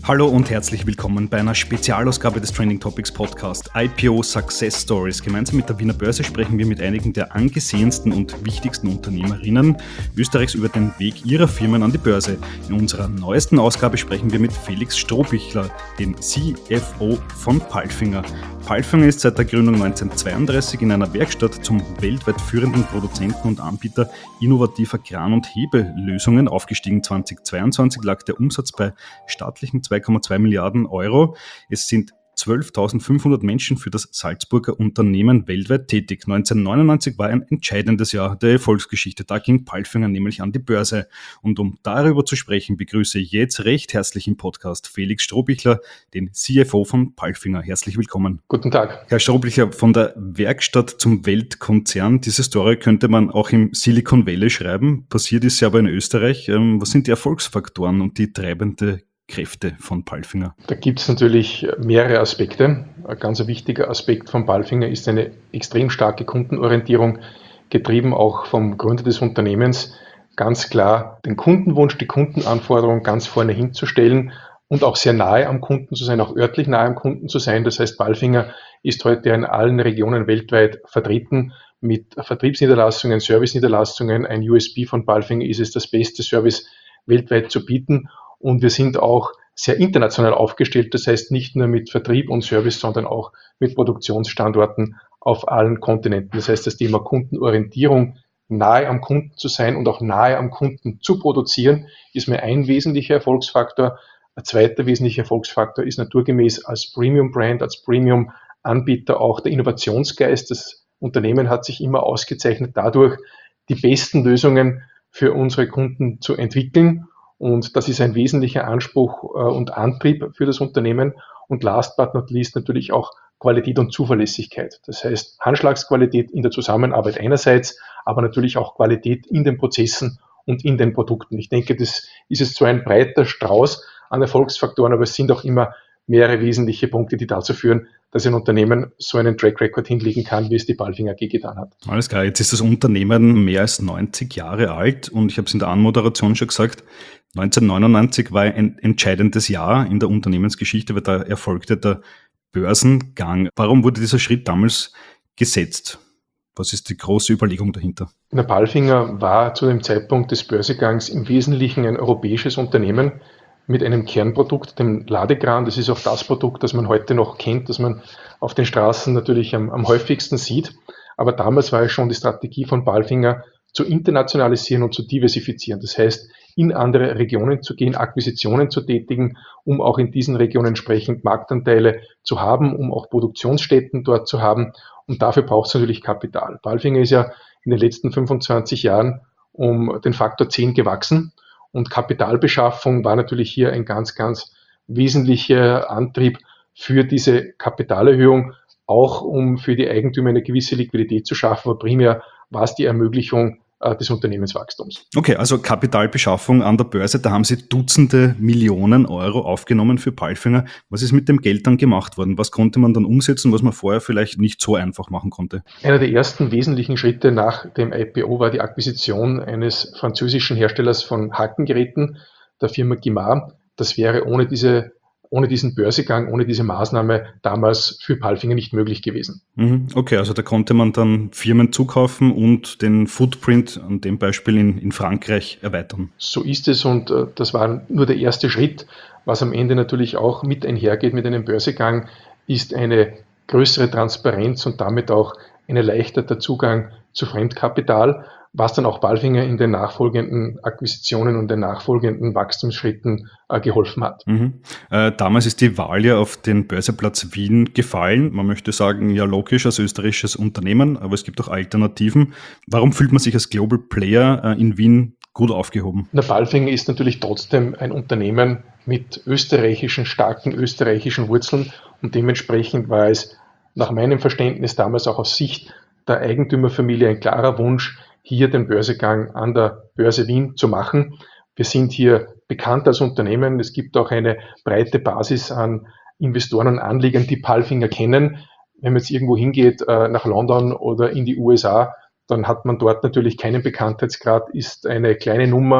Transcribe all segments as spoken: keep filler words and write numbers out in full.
Hallo und herzlich willkommen bei einer Spezialausgabe des Trending Topics Podcast I P O Success Stories. Gemeinsam mit der Wiener Börse sprechen wir mit einigen der angesehensten und wichtigsten Unternehmerinnen Österreichs über den Weg ihrer Firmen an die Börse. In unserer neuesten Ausgabe sprechen wir mit Felix Strohbichler, dem C F O von Palfinger. Palfinger ist seit der Gründung neunzehnhundertzweiunddreißig in einer Werkstatt zum weltweit führenden Produzenten und Anbieter innovativer Kran- und Hebellösungen aufgestiegen. zweitausendzweiundzwanzig lag der Umsatz bei staatlichen zwei Komma zwei Milliarden Euro. Es sind zwölftausendfünfhundert Menschen für das Salzburger Unternehmen weltweit tätig. neunzehnhundertneunundneunzig war ein entscheidendes Jahr der Erfolgsgeschichte. Da ging Palfinger nämlich an die Börse. Und um darüber zu sprechen, begrüße ich jetzt recht herzlich im Podcast Felix Strohbichler, den C F O von Palfinger. Herzlich willkommen. Guten Tag. Herr Strohbichler, von der Werkstatt zum Weltkonzern. Diese Story könnte man auch im Silicon Valley schreiben. Passiert ist ja aber in Österreich. Was sind die Erfolgsfaktoren und die treibende Kräfte von Palfinger? Da gibt es natürlich mehrere Aspekte. Ein ganz wichtiger Aspekt von Palfinger ist eine extrem starke Kundenorientierung, getrieben auch vom Gründer des Unternehmens, ganz klar den Kundenwunsch, die Kundenanforderung ganz vorne hinzustellen und auch sehr nahe am Kunden zu sein, auch örtlich nahe am Kunden zu sein. Das heißt, Palfinger ist heute in allen Regionen weltweit vertreten mit Vertriebsniederlassungen, Serviceniederlassungen. Ein U S P von Palfinger ist es, das beste Service weltweit zu bieten. Und wir sind auch sehr international aufgestellt, das heißt nicht nur mit Vertrieb und Service, sondern auch mit Produktionsstandorten auf allen Kontinenten. Das heißt, das Thema Kundenorientierung, nahe am Kunden zu sein und auch nahe am Kunden zu produzieren, ist mir ein wesentlicher Erfolgsfaktor. Ein zweiter wesentlicher Erfolgsfaktor ist naturgemäß als Premium-Brand, als Premium-Anbieter auch der Innovationsgeist. Das Unternehmen hat sich immer ausgezeichnet dadurch, die besten Lösungen für unsere Kunden zu entwickeln. Und das ist ein wesentlicher Anspruch und Antrieb für das Unternehmen. Und last but not least natürlich auch Qualität und Zuverlässigkeit. Das heißt Handschlagsqualität in der Zusammenarbeit einerseits, aber natürlich auch Qualität in den Prozessen und in den Produkten. Ich denke, das ist es zwar ein breiter Strauß an Erfolgsfaktoren, aber es sind auch immer mehrere wesentliche Punkte, die dazu führen, dass ein Unternehmen so einen Track Record hinlegen kann, wie es die Palfinger A G getan hat. Alles klar, jetzt ist das Unternehmen mehr als neunzig Jahre alt und ich habe es in der Anmoderation schon gesagt, neunzehnhundertneunundneunzig war ein entscheidendes Jahr in der Unternehmensgeschichte, weil da erfolgte der Börsengang. Warum wurde dieser Schritt damals gesetzt? Was ist die große Überlegung dahinter? Der Palfinger war zu dem Zeitpunkt des Börsegangs im Wesentlichen ein europäisches Unternehmen mit einem Kernprodukt, dem Ladekran. Das ist auch das Produkt, das man heute noch kennt, das man auf den Straßen natürlich am, am häufigsten sieht. Aber damals war es schon die Strategie von Palfinger, zu internationalisieren und zu diversifizieren. Das heißt, in andere Regionen zu gehen, Akquisitionen zu tätigen, um auch in diesen Regionen entsprechend Marktanteile zu haben, um auch Produktionsstätten dort zu haben. Und dafür braucht es natürlich Kapital. Palfinger ist ja in den letzten fünfundzwanzig Jahren um den Faktor zehn gewachsen. Und Kapitalbeschaffung war natürlich hier ein ganz, ganz wesentlicher Antrieb für diese Kapitalerhöhung, auch um für die Eigentümer eine gewisse Liquidität zu schaffen, aber primär war es die Ermöglichung äh, des Unternehmenswachstums. Okay, also Kapitalbeschaffung an der Börse, da haben Sie Dutzende Millionen Euro aufgenommen für Palfinger. Was ist mit dem Geld dann gemacht worden? Was konnte man dann umsetzen, was man vorher vielleicht nicht so einfach machen konnte? Einer der ersten wesentlichen Schritte nach dem I P O war die Akquisition eines französischen Herstellers von Hackengeräten, der Firma Guimard. Das wäre ohne diese ohne diesen Börsegang, ohne diese Maßnahme damals für Palfinger nicht möglich gewesen. Okay, also da konnte man dann Firmen zukaufen und den Footprint an dem Beispiel in, in Frankreich erweitern. So ist es und äh, das war nur der erste Schritt. Was am Ende natürlich auch mit einhergeht mit einem Börsegang, ist eine größere Transparenz und damit auch ein erleichterter Zugang zu Fremdkapital, was dann auch Palfinger in den nachfolgenden Akquisitionen und den nachfolgenden Wachstumsschritten äh, geholfen hat. Mhm. Äh, damals ist die Wahl ja auf den Börseplatz Wien gefallen. Man möchte sagen, ja logisch als österreichisches Unternehmen, aber es gibt auch Alternativen. Warum fühlt man sich als Global Player äh, in Wien gut aufgehoben? Der Palfinger ist natürlich trotzdem ein Unternehmen mit österreichischen, starken österreichischen Wurzeln und dementsprechend war es nach meinem Verständnis damals auch aus Sicht der Eigentümerfamilie ein klarer Wunsch, hier den Börsegang an der Börse Wien zu machen. Wir sind hier bekannt als Unternehmen. Es gibt auch eine breite Basis an Investoren und Anlegern, die Palfinger kennen. Wenn man jetzt irgendwo hingeht, nach London oder in die U S A, dann hat man dort natürlich keinen Bekanntheitsgrad, ist eine kleine Nummer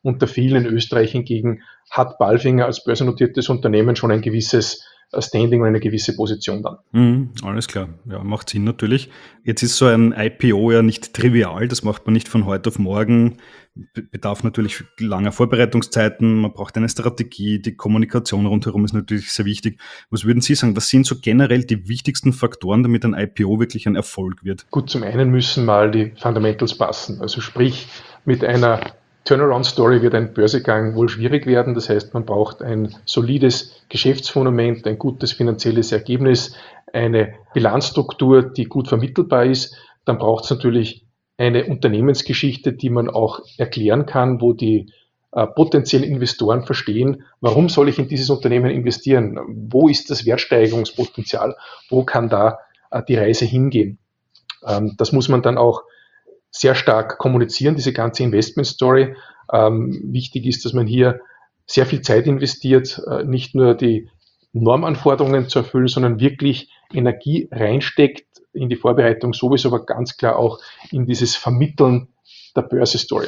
Unter vielen in Österreich hingegen hat Palfinger als börsennotiertes Unternehmen schon ein gewisses Standing und eine gewisse Position dann. Mhm, alles klar, ja, macht Sinn natürlich. Jetzt ist so ein I P O ja nicht trivial, das macht man nicht von heute auf morgen, bedarf natürlich langer Vorbereitungszeiten, man braucht eine Strategie, die Kommunikation rundherum ist natürlich sehr wichtig. Was würden Sie sagen, was sind so generell die wichtigsten Faktoren, damit ein I P O wirklich ein Erfolg wird? Gut, zum einen müssen mal die Fundamentals passen, also sprich mit einer Turnaround-Story wird ein Börsegang wohl schwierig werden. Das heißt, man braucht ein solides Geschäftsfundament, ein gutes finanzielles Ergebnis, eine Bilanzstruktur, die gut vermittelbar ist. Dann braucht es natürlich eine Unternehmensgeschichte, die man auch erklären kann, wo die äh, potenziellen Investoren verstehen, warum soll ich in dieses Unternehmen investieren? Wo ist das Wertsteigerungspotenzial? Wo kann da äh, die Reise hingehen? Ähm, das muss man dann auch sehr stark kommunizieren, diese ganze Investment-Story. Ähm, wichtig ist, dass man hier sehr viel Zeit investiert, äh, nicht nur die Normanforderungen zu erfüllen, sondern wirklich Energie reinsteckt in die Vorbereitung sowieso, aber ganz klar auch in dieses Vermitteln der Börse-Story.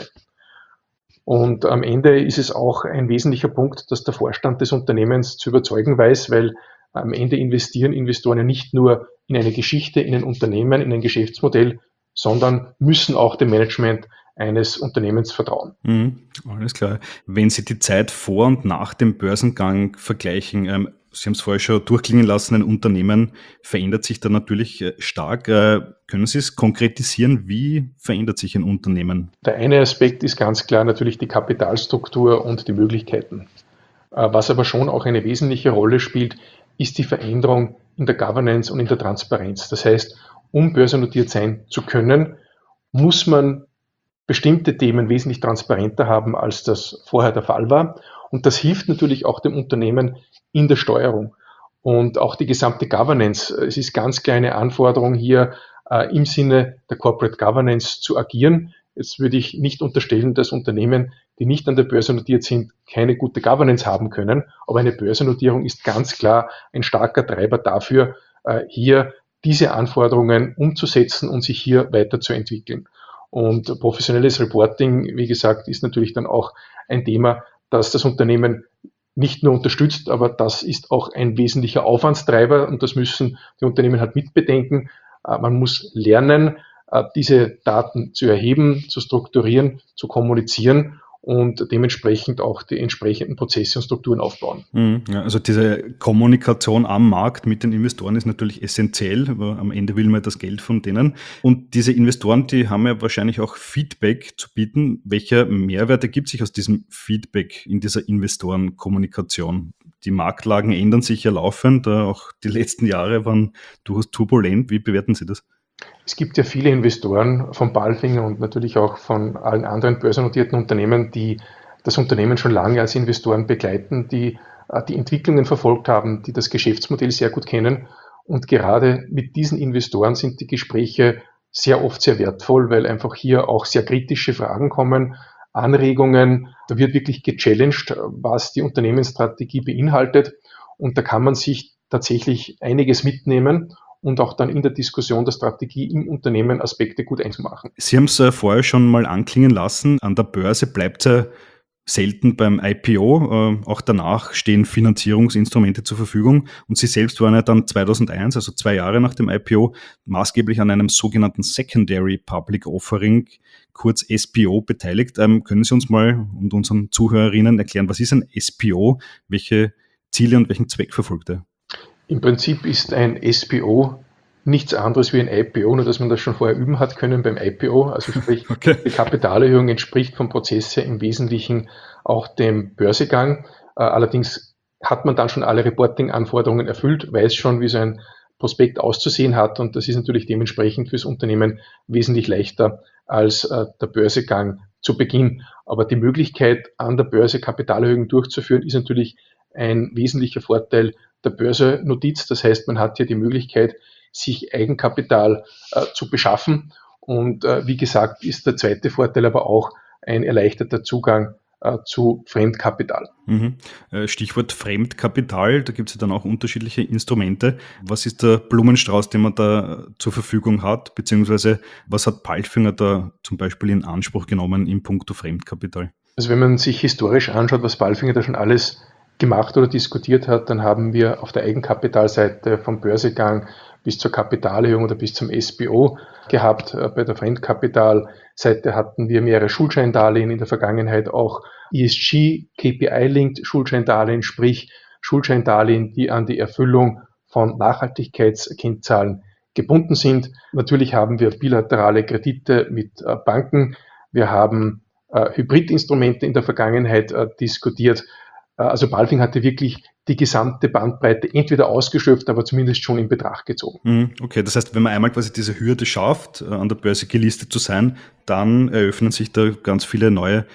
Und am Ende ist es auch ein wesentlicher Punkt, dass der Vorstand des Unternehmens zu überzeugen weiß, weil am Ende investieren Investoren ja nicht nur in eine Geschichte, in ein Unternehmen, in ein Geschäftsmodell, sondern müssen auch dem Management eines Unternehmens vertrauen. Mhm, alles klar. Wenn Sie die Zeit vor und nach dem Börsengang vergleichen, ähm, Sie haben es vorher schon durchklingen lassen, ein Unternehmen verändert sich da natürlich äh, stark. Äh, können Sie es konkretisieren, wie verändert sich ein Unternehmen? Der eine Aspekt ist ganz klar natürlich die Kapitalstruktur und die Möglichkeiten. Äh, was aber schon auch eine wesentliche Rolle spielt, ist die Veränderung in der Governance und in der Transparenz. Das heißt, um börsennotiert sein zu können, muss man bestimmte Themen wesentlich transparenter haben, als das vorher der Fall war. Und das hilft natürlich auch dem Unternehmen in der Steuerung. Und auch die gesamte Governance. Es ist ganz klar eine Anforderung hier äh, im Sinne der Corporate Governance zu agieren. Jetzt würde ich nicht unterstellen, dass Unternehmen, die nicht an der Börse notiert sind, keine gute Governance haben können. Aber eine Börsennotierung ist ganz klar ein starker Treiber dafür, äh, hier diese Anforderungen umzusetzen und sich hier weiterzuentwickeln. Und professionelles Reporting, wie gesagt, ist natürlich dann auch ein Thema, das das Unternehmen nicht nur unterstützt, aber das ist auch ein wesentlicher Aufwandstreiber und das müssen die Unternehmen halt mitbedenken. Man muss lernen, diese Daten zu erheben, zu strukturieren, zu kommunizieren und dementsprechend auch die entsprechenden Prozesse und Strukturen aufbauen. Ja, also diese Kommunikation am Markt mit den Investoren ist natürlich essentiell, aber am Ende will man das Geld von denen. Und diese Investoren, die haben ja wahrscheinlich auch Feedback zu bieten. Welcher Mehrwert ergibt sich aus diesem Feedback in dieser Investorenkommunikation? Die Marktlagen ändern sich ja laufend, auch die letzten Jahre waren durchaus turbulent. Wie bewerten Sie das? Es gibt ja viele Investoren von Palfinger und natürlich auch von allen anderen börsennotierten Unternehmen, die das Unternehmen schon lange als Investoren begleiten, die die Entwicklungen verfolgt haben, die das Geschäftsmodell sehr gut kennen. Und gerade mit diesen Investoren sind die Gespräche sehr oft sehr wertvoll, weil einfach hier auch sehr kritische Fragen kommen, Anregungen. Da wird wirklich gechallenged, was die Unternehmensstrategie beinhaltet. Und da kann man sich tatsächlich einiges mitnehmen und auch dann in der Diskussion der Strategie im Unternehmen Aspekte gut einzumachen. Sie haben es äh, vorher schon mal anklingen lassen, an der Börse bleibt es ja selten beim I P O. Äh, auch danach stehen Finanzierungsinstrumente zur Verfügung. Und Sie selbst waren ja dann zweitausendeins, also zwei Jahre nach dem I P O, maßgeblich an einem sogenannten Secondary Public Offering, kurz S P O, beteiligt. Ähm, können Sie uns mal und unseren Zuhörerinnen erklären, was ist ein S P O, welche Ziele und welchen Zweck verfolgt er? Im Prinzip ist ein S P O nichts anderes wie ein I P O, nur dass man das schon vorher üben hat können beim I P O. Also sprich, okay. Die Kapitalerhöhung entspricht vom Prozess her im Wesentlichen auch dem Börsegang. Allerdings hat man dann schon alle Reporting-Anforderungen erfüllt, weiß schon, wie so ein Prospekt auszusehen hat und das ist natürlich dementsprechend fürs Unternehmen wesentlich leichter als der Börsegang zu Beginn. Aber die Möglichkeit, an der Börse Kapitalerhöhungen durchzuführen, ist natürlich ein wesentlicher Vorteil der Börsennotiz. Das heißt, man hat hier die Möglichkeit, sich Eigenkapital äh, zu beschaffen. Und äh, wie gesagt, ist der zweite Vorteil aber auch ein erleichterter Zugang äh, zu Fremdkapital. Mhm. Stichwort Fremdkapital, da gibt es ja dann auch unterschiedliche Instrumente. Was ist der Blumenstrauß, den man da zur Verfügung hat, beziehungsweise was hat Palfinger da zum Beispiel in Anspruch genommen in puncto Fremdkapital? Also wenn man sich historisch anschaut, was Palfinger da schon alles gemacht oder diskutiert hat, dann haben wir auf der Eigenkapitalseite vom Börsegang bis zur Kapitalerhöhung oder bis zum S B O gehabt. Bei der Fremdkapitalseite hatten wir mehrere Schuldscheindarlehen, in der Vergangenheit auch E S G, K P I-linked Schuldscheindarlehen, sprich Schuldscheindarlehen, die an die Erfüllung von Nachhaltigkeitskennzahlen gebunden sind. Natürlich haben wir bilaterale Kredite mit Banken. Wir haben äh, Hybridinstrumente in der Vergangenheit äh, diskutiert. Also Palfinger hatte wirklich die gesamte Bandbreite entweder ausgeschöpft, aber zumindest schon in Betracht gezogen. Okay, das heißt, wenn man einmal quasi diese Hürde schafft, an der Börse gelistet zu sein, dann eröffnen sich da ganz viele neue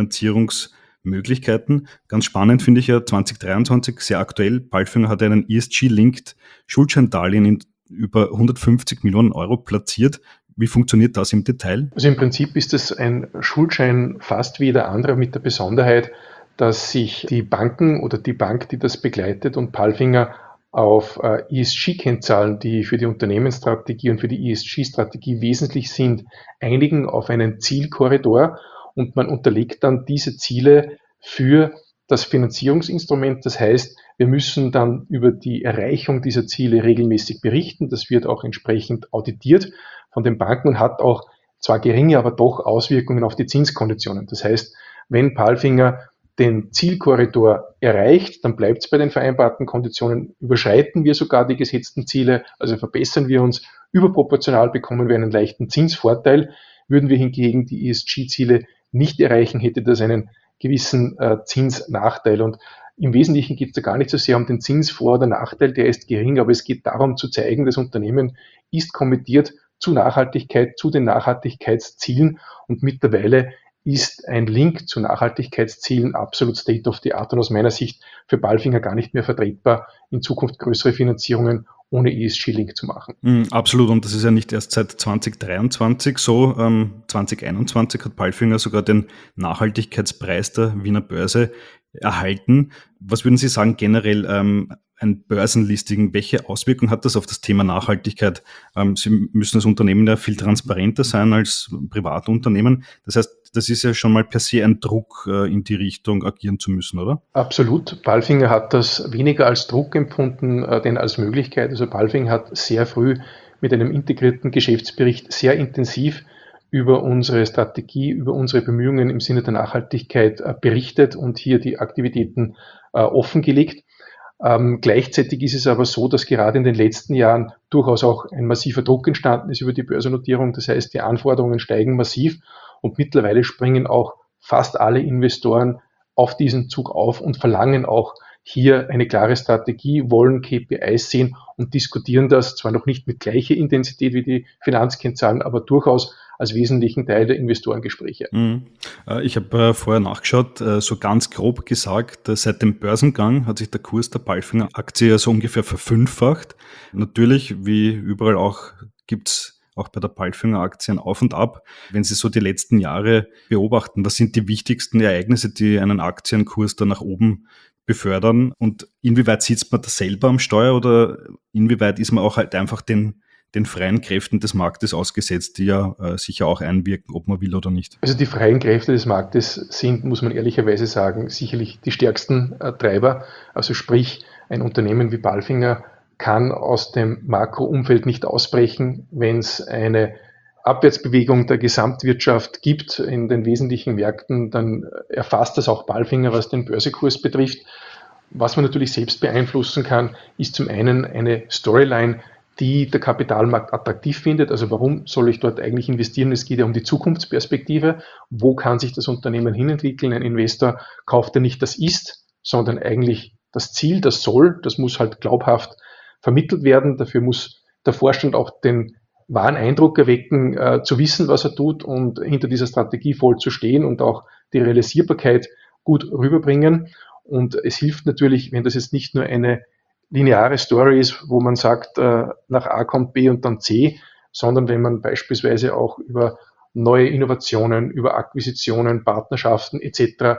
Finanzierungsmöglichkeiten. Ganz spannend finde ich ja zwanzig dreiundzwanzig, sehr aktuell. Palfinger hat einen E S G-linked Schuldscheindarlehen in über hundertfünfzig Millionen Euro platziert. Wie funktioniert das im Detail? Also im Prinzip ist es ein Schuldschein fast wie jeder andere mit der Besonderheit, dass sich die Banken oder die Bank, die das begleitet, und Palfinger auf E S G-Kennzahlen, die für die Unternehmensstrategie und für die E S G-Strategie wesentlich sind, einigen auf einen Zielkorridor, und man unterlegt dann diese Ziele für das Finanzierungsinstrument. Das heißt, wir müssen dann über die Erreichung dieser Ziele regelmäßig berichten. Das wird auch entsprechend auditiert von den Banken und hat auch zwar geringe, aber doch Auswirkungen auf die Zinskonditionen. Das heißt, wenn Palfinger den Zielkorridor erreicht, dann bleibt es bei den vereinbarten Konditionen. Überschreiten wir sogar die gesetzten Ziele, also verbessern wir uns überproportional, bekommen wir einen leichten Zinsvorteil. Würden wir hingegen die E S G-Ziele nicht erreichen, hätte das einen gewissen äh, Zinsnachteil. Und im Wesentlichen geht es da gar nicht so sehr um den Zinsvor- oder Nachteil, der ist gering, aber es geht darum zu zeigen, das Unternehmen ist kommittiert zu Nachhaltigkeit, zu den Nachhaltigkeitszielen, und mittlerweile ist ein Link zu Nachhaltigkeitszielen absolut State of the Art und aus meiner Sicht für Palfinger gar nicht mehr vertretbar, in Zukunft größere Finanzierungen ohne E S G-Link zu machen. Mm, absolut, und das ist ja nicht erst seit zwanzig dreiundzwanzig so. Ähm, zwanzig einundzwanzig hat Palfinger sogar den Nachhaltigkeitspreis der Wiener Börse erhalten. Was würden Sie sagen generell, ähm, ein Börsenlisting, welche Auswirkungen hat das auf das Thema Nachhaltigkeit? Ähm, Sie müssen als Unternehmen ja viel transparenter sein als Privatunternehmen. Das heißt, das ist ja schon mal per se ein Druck, äh, in die Richtung agieren zu müssen, oder? Absolut. Palfinger hat das weniger als Druck empfunden, äh, denn als Möglichkeit. Also Palfinger hat sehr früh mit einem integrierten Geschäftsbericht sehr intensiv über unsere Strategie, über unsere Bemühungen im Sinne der Nachhaltigkeit äh, berichtet und hier die Aktivitäten äh, offengelegt. Ähm, gleichzeitig ist es aber so, dass gerade in den letzten Jahren durchaus auch ein massiver Druck entstanden ist über die Börsennotierung. Das heißt, die Anforderungen steigen massiv und mittlerweile springen auch fast alle Investoren auf diesen Zug auf und verlangen auch hier eine klare Strategie, wollen K P Is sehen und diskutieren das zwar noch nicht mit gleicher Intensität wie die Finanzkennzahlen, aber durchaus als wesentlichen Teil der Investorengespräche. Mhm. Ich habe äh, vorher nachgeschaut, äh, so ganz grob gesagt, äh, seit dem Börsengang hat sich der Kurs der Palfinger Aktie ja so ungefähr verfünffacht. Natürlich, wie überall auch, gibt's auch bei der Palfinger Aktie ein Auf und Ab. Wenn Sie so die letzten Jahre beobachten, was sind die wichtigsten Ereignisse, die einen Aktienkurs da nach oben befördern, und inwieweit sitzt man da selber am Steuer oder inwieweit ist man auch halt einfach den den freien Kräften des Marktes ausgesetzt, die ja äh, sicher auch einwirken, ob man will oder nicht? Also die freien Kräfte des Marktes sind, muss man ehrlicherweise sagen, sicherlich die stärksten äh, Treiber. Also sprich, ein Unternehmen wie Palfinger kann aus dem Makroumfeld nicht ausbrechen, wenn es eine Abwärtsbewegung der Gesamtwirtschaft gibt in den wesentlichen Märkten, dann erfasst das auch Palfinger, was den Börsekurs betrifft. Was man natürlich selbst beeinflussen kann, ist zum einen eine Storyline, die der Kapitalmarkt attraktiv findet. Also warum soll ich dort eigentlich investieren? Es geht ja um die Zukunftsperspektive. Wo kann sich das Unternehmen hinentwickeln? Ein Investor kauft ja nicht das Ist, sondern eigentlich das Ziel, das Soll. Das muss halt glaubhaft vermittelt werden. Dafür muss der Vorstand auch den wahren Eindruck erwecken, äh, zu wissen, was er tut und hinter dieser Strategie voll zu stehen und auch die Realisierbarkeit gut rüberbringen. Und es hilft natürlich, wenn das jetzt nicht nur eine lineare Story ist, wo man sagt, äh, nach A kommt B und dann C, sondern wenn man beispielsweise auch über neue Innovationen, über Akquisitionen, Partnerschaften et cetera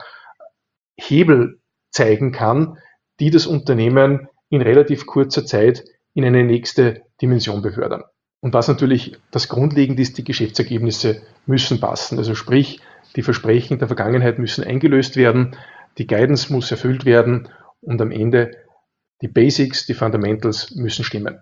Hebel zeigen kann, die das Unternehmen in relativ kurzer Zeit in eine nächste Dimension befördern. Und was natürlich das Grundlegende ist, die Geschäftsergebnisse müssen passen. Also sprich, Die Versprechen der Vergangenheit müssen eingelöst werden, die Guidance muss erfüllt werden und am Ende die Basics, die Fundamentals müssen stimmen.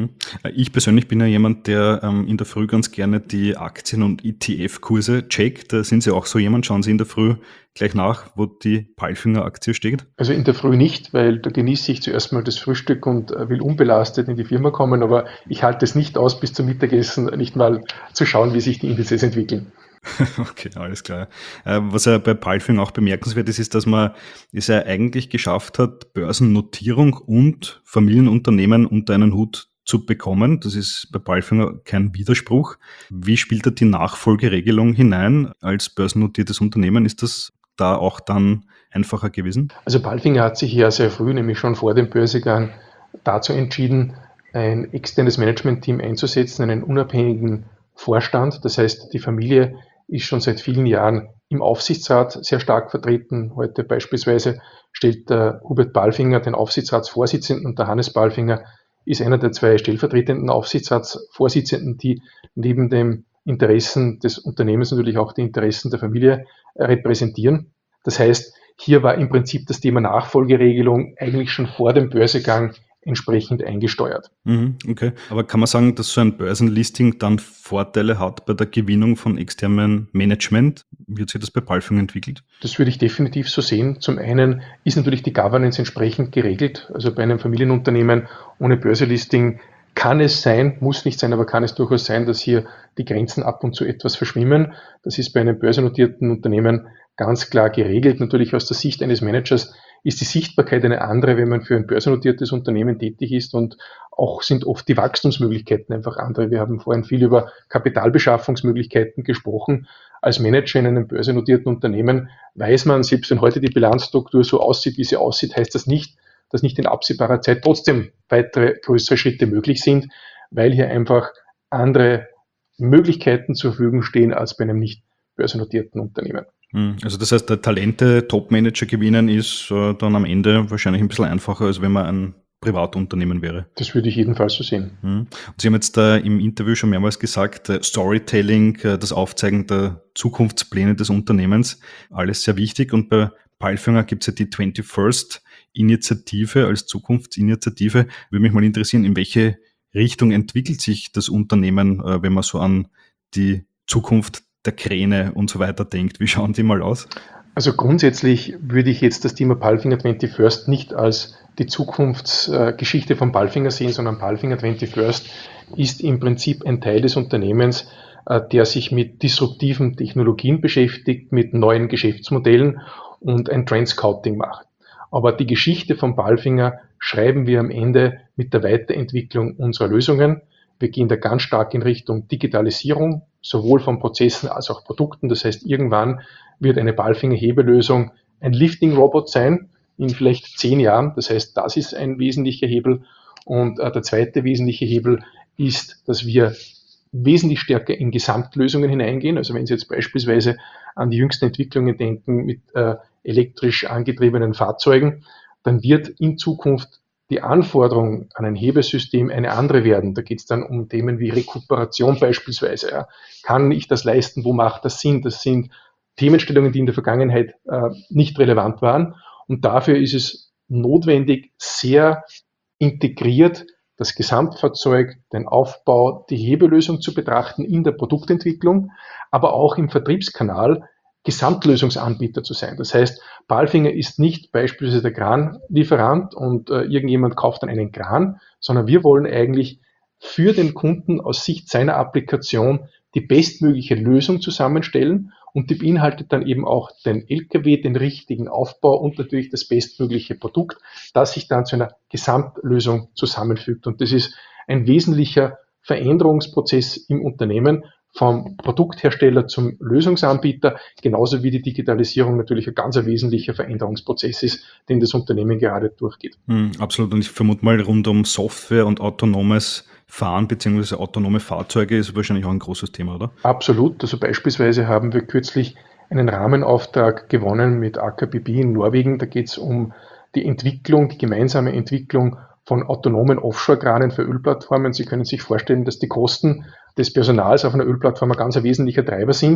Ich persönlich bin ja jemand, der ähm, in der Früh ganz gerne die Aktien- und E T F-Kurse checkt. Da sind Sie auch so jemand, schauen Sie in der Früh gleich nach, wo die Palfinger-Aktie steht? Also in der Früh nicht, weil da genieße ich zuerst mal das Frühstück und will unbelastet in die Firma kommen, aber ich halte es nicht aus, bis zum Mittagessen nicht mal zu schauen, wie sich die Indizes entwickeln. Okay, alles klar. Was ja bei Palfinger auch bemerkenswert ist, ist, dass man es ja eigentlich geschafft hat, Börsennotierung und Familienunternehmen unter einen Hut zu bekommen. Das ist bei Palfinger kein Widerspruch. Wie spielt da die Nachfolgeregelung hinein als börsennotiertes Unternehmen? Ist das da auch dann einfacher gewesen? Also Palfinger hat sich ja sehr früh, nämlich schon vor dem Börsegang, dazu entschieden, ein externes Management-Team einzusetzen, einen unabhängigen Vorstand. Das heißt, die Familie ist schon seit vielen Jahren im Aufsichtsrat sehr stark vertreten. Heute beispielsweise stellt der Hubert Palfinger den Aufsichtsratsvorsitzenden und der Hannes Palfinger ist einer der zwei stellvertretenden Aufsichtsratsvorsitzenden, die neben den Interessen des Unternehmens natürlich auch die Interessen der Familie repräsentieren. Das heißt, hier war im Prinzip das Thema Nachfolgeregelung eigentlich schon vor dem Börsegang entsprechend eingesteuert. Okay, aber kann man sagen, dass so ein Börsenlisting dann Vorteile hat bei der Gewinnung von externem Management? Wie hat sich das bei Palfinger entwickelt? Das würde ich definitiv so sehen. Zum einen ist natürlich die Governance entsprechend geregelt. Also bei einem Familienunternehmen ohne Börselisting kann es sein, muss nicht sein, aber kann es durchaus sein, dass hier die Grenzen ab und zu etwas verschwimmen. Das ist bei einem börsennotierten Unternehmen ganz klar geregelt. Natürlich aus der Sicht eines Managers ist die Sichtbarkeit eine andere, wenn man für ein börsennotiertes Unternehmen tätig ist, und auch sind oft die Wachstumsmöglichkeiten einfach andere. Wir haben vorhin viel über Kapitalbeschaffungsmöglichkeiten gesprochen. Als Manager in einem börsennotierten Unternehmen weiß man, selbst wenn heute die Bilanzstruktur so aussieht, wie sie aussieht, heißt das nicht, dass nicht in absehbarer Zeit trotzdem weitere größere Schritte möglich sind, weil hier einfach andere Möglichkeiten zur Verfügung stehen als bei einem nicht börsennotierten Unternehmen. Also das heißt, der Talente Topmanager gewinnen ist äh, dann am Ende wahrscheinlich ein bisschen einfacher, als wenn man ein Privatunternehmen wäre. Das würde ich jedenfalls so sehen. Und Sie haben jetzt da im Interview schon mehrmals gesagt, Storytelling, das Aufzeigen der Zukunftspläne des Unternehmens, alles sehr wichtig. Und bei Palfinger gibt es ja die twenty-first Initiative als Zukunftsinitiative. Würde mich mal interessieren, in welche Richtung entwickelt sich das Unternehmen, wenn man so an die Zukunft der Kräne und so weiter denkt. Wie schauen die mal aus? Also grundsätzlich würde ich jetzt das Thema Palfinger twenty-first nicht als die Zukunftsgeschichte von Palfinger sehen, sondern Palfinger twenty-first ist im Prinzip ein Teil des Unternehmens, der sich mit disruptiven Technologien beschäftigt, mit neuen Geschäftsmodellen und ein Trendscouting macht. Aber die Geschichte von Palfinger schreiben wir am Ende mit der Weiterentwicklung unserer Lösungen. Wir gehen da ganz stark in Richtung Digitalisierung, sowohl von Prozessen als auch Produkten. Das heißt, irgendwann wird eine Palfinger Hebelösung ein Lifting-Robot sein, in vielleicht zehn Jahren. Das heißt, das ist ein wesentlicher Hebel. Und äh, der zweite wesentliche Hebel ist, dass wir wesentlich stärker in Gesamtlösungen hineingehen. Also wenn Sie jetzt beispielsweise an die jüngsten Entwicklungen denken mit äh, elektrisch angetriebenen Fahrzeugen, dann wird in Zukunft die Anforderung an ein Hebelsystem eine andere werden. Da geht es dann um Themen wie Rekuperation beispielsweise. Ja. Kann ich das leisten? Wo macht das Sinn? Das sind Themenstellungen, die in der Vergangenheit äh, nicht relevant waren. Und dafür ist es notwendig, sehr integriert das Gesamtfahrzeug, den Aufbau, die Hebellösung zu betrachten in der Produktentwicklung, aber auch im Vertriebskanal Gesamtlösungsanbieter zu sein. Das heißt, Palfinger ist nicht beispielsweise der Kranlieferant und äh, irgendjemand kauft dann einen Kran, sondern wir wollen eigentlich für den Kunden aus Sicht seiner Applikation die bestmögliche Lösung zusammenstellen, und die beinhaltet dann eben auch den L K W, den richtigen Aufbau und natürlich das bestmögliche Produkt, das sich dann zu einer Gesamtlösung zusammenfügt. Und das ist ein wesentlicher Veränderungsprozess im Unternehmen, vom Produkthersteller zum Lösungsanbieter, genauso wie die Digitalisierung natürlich ein ganz wesentlicher Veränderungsprozess ist, den das Unternehmen gerade durchgeht. Mm, absolut. Und ich vermute mal, rund um Software und autonomes Fahren bzw. autonome Fahrzeuge ist wahrscheinlich auch ein großes Thema, oder? Absolut. Also beispielsweise haben wir kürzlich einen Rahmenauftrag gewonnen mit A K B B in Norwegen. Da geht es um die Entwicklung, die gemeinsame Entwicklung von autonomen Offshore-Kranen für Ölplattformen. Sie können sich vorstellen, dass die Kosten des Personals auf einer Ölplattform ein ganz wesentlicher Treiber sind.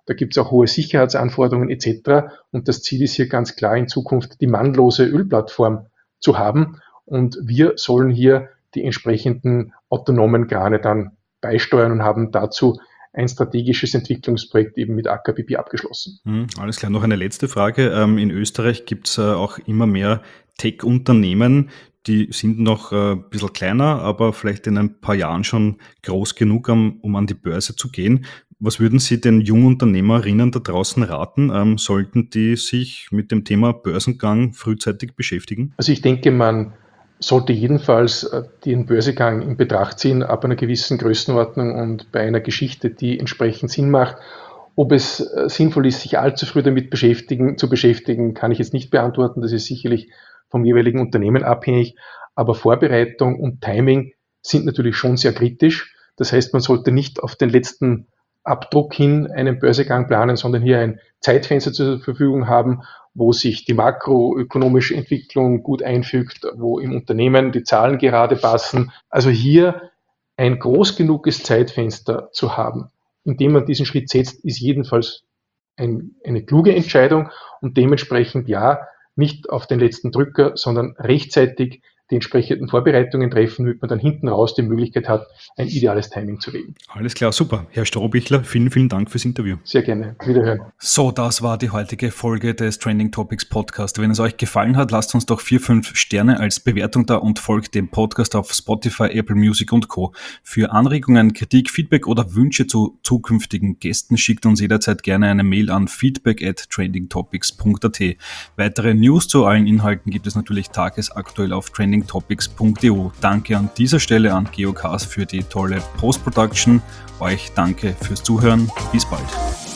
Da gibt es auch hohe Sicherheitsanforderungen et cetera. Und das Ziel ist hier ganz klar in Zukunft die mannlose Ölplattform zu haben. Und wir sollen hier die entsprechenden autonomen Krane dann beisteuern und haben dazu ein strategisches Entwicklungsprojekt eben mit Aker B P abgeschlossen. Mhm, alles klar. Noch eine letzte Frage. In Österreich gibt es auch immer mehr Tech-Unternehmen, die sind noch ein bisschen kleiner, aber vielleicht in ein paar Jahren schon groß genug, um an die Börse zu gehen. Was würden Sie den Jungunternehmerinnen da draußen raten? Ähm, sollten die sich mit dem Thema Börsengang frühzeitig beschäftigen? Also ich denke, man sollte jedenfalls den Börsegang in Betracht ziehen, ab einer gewissen Größenordnung und bei einer Geschichte, die entsprechend Sinn macht. Ob es sinnvoll ist, sich allzu früh damit beschäftigen, zu beschäftigen, kann ich jetzt nicht beantworten. Das ist sicherlich vom jeweiligen Unternehmen abhängig. Aber Vorbereitung und Timing sind natürlich schon sehr kritisch. Das heißt, man sollte nicht auf den letzten Abdruck hin einen Börsegang planen, sondern hier ein Zeitfenster zur Verfügung haben, wo sich die makroökonomische Entwicklung gut einfügt, wo im Unternehmen die Zahlen gerade passen. Also hier ein groß genuges Zeitfenster zu haben, indem man diesen Schritt setzt, ist jedenfalls ein, eine kluge Entscheidung und dementsprechend ja, nicht auf den letzten Drücker, sondern rechtzeitig die entsprechenden Vorbereitungen treffen, damit man dann hinten raus die Möglichkeit hat, ein ideales Timing zu wählen. Alles klar, super. Herr Strohbichler, vielen, vielen Dank fürs Interview. Sehr gerne. Wiederhören. So, das war die heutige Folge des Trending Topics Podcast. Wenn es euch gefallen hat, lasst uns doch vier, fünf Sterne als Bewertung da und folgt dem Podcast auf Spotify, Apple Music und Co. Für Anregungen, Kritik, Feedback oder Wünsche zu zukünftigen Gästen schickt uns jederzeit gerne eine Mail an feedback at trendingtopics punkt a t. Weitere News zu allen Inhalten gibt es natürlich tagesaktuell auf trending topics punkt e u. Danke an dieser Stelle an Geocast für die tolle Post-Production. Euch danke fürs Zuhören. Bis bald.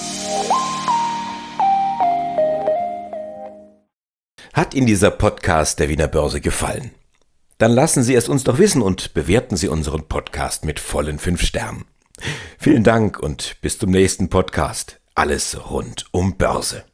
Hat Ihnen dieser Podcast der Wiener Börse gefallen? Dann lassen Sie es uns doch wissen und bewerten Sie unseren Podcast mit vollen fünf Sternen. Vielen Dank und bis zum nächsten Podcast. Alles rund um Börse.